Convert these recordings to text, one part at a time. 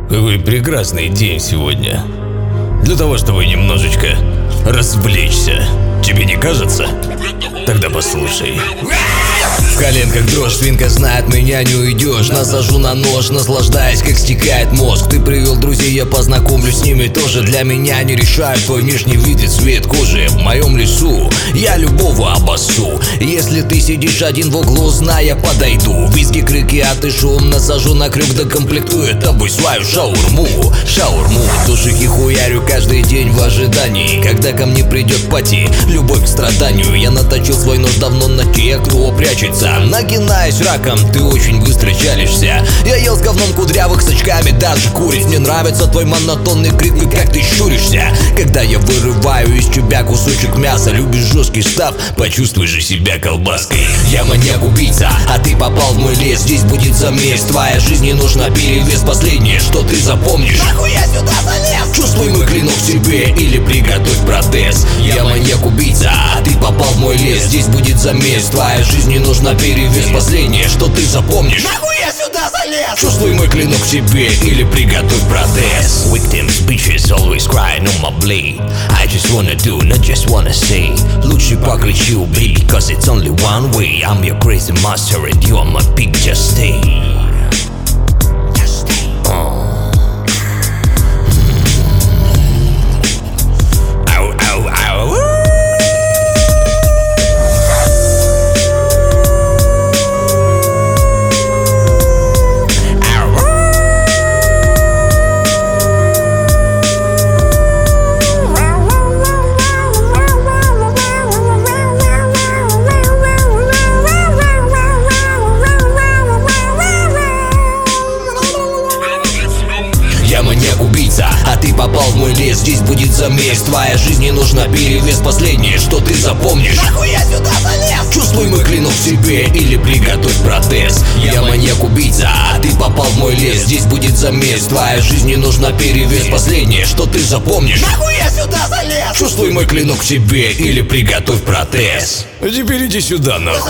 Какой прекрасный день сегодня. Для того, чтобы немножечко развлечься. Тебе не кажется? Тогда послушай. В коленках дрожь, свинка знает, меня не уйдешь. Насажу на нож, наслаждаясь, как стекает мозг. Ты привел друзей, я познакомлюсь с ними тоже. Для меня не решают твой внешний вид и цвет кожи. В моем лесу я любого обоссу. Если ты сидишь один в углу, знай, я подойду. Визги, крики, а ты шум. Насажу на крюк, докомплектую тобой свою шаурму. Душики хуярю каждый день в ожидании, когда ко мне придет пати. Любовь к страданию. Я наточил свой нож давно на те, кто прячется. Нагинаясь раком, ты очень быстро чалишься. Я ел с говном кудрявых, с очками даже курить. Мне нравится твой монотонный крик и как ты щуришься, когда я вырываю из тебя кусочек мяса. Любишь жесткий став, почувствуй же себя колбаской. Я маньяк-убийца, а ты попал в мой лес. Здесь будет замес, твоя жизнь не нужна перевес. Последнее, что ты запомнишь: нахуй я сюда залез? Чувствуй мой клинок в себе или приготовь протез. Я маньяк-убийца, а ты попал в мой лес. Здесь будет замес, твоя жизнь не нужна перевес. Последнее, что ты запомнишь: нахуй я сюда залез? Чувствуй мой клинок в себе или приготовь протез. Victims, bitches always crying on my blade. I just wanna do, not just wanna say. Лучше покричу, baby, cause it's only one way. I'm your crazy master and you are my pig, just stay. Маньяк-убийца, а ты попал в мой лес. Здесь будет замес, твоя жизнь не нужна перевес. Последнее, что ты запомнишь: нахуй я сюда залез? Чувствуй мой клинок в себе или приготовь протез. Я маньяк-убийца, а ты попал в мой лес. Здесь будет замес, твоя жизнь не нужна перевес. Последнее, что ты запомнишь: нахуй я сюда залез? Чувствуй мой клинок в себе или приготовь протез. А теперь иди сюда, нахуй.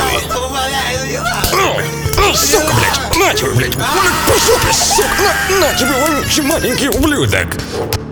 Сука, блядь, на тебе, блядь, по жопе, сука, на тебе, вонючий маленький ублюдок.